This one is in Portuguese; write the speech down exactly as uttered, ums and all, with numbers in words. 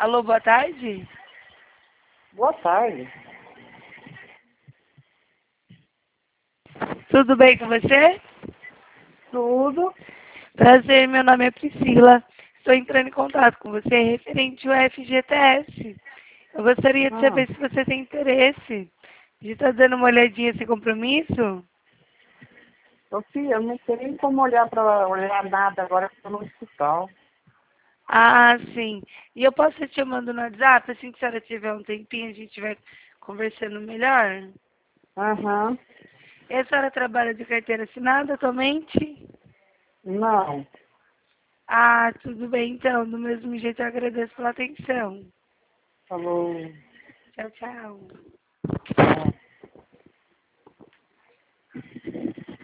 Alô, boa tarde? Boa tarde. Tudo bem com você? Tudo? Prazer, meu nome é Priscila. Estou entrando em contato com você referente ao F G T S. Eu gostaria de Ah, saber se você tem interesse de estar dando uma olhadinha sem compromisso. Sofia, eu não sei nem como olhar para olhar nada agora que estou no hospital. Ah, sim. E eu posso estar te chamando no WhatsApp, assim que a senhora tiver um tempinho, a gente vai conversando melhor? Aham. E a senhora trabalha de carteira assinada atualmente? Não. Ah, tudo bem então. Do mesmo jeito eu agradeço pela atenção. Falou. Tchau, tchau.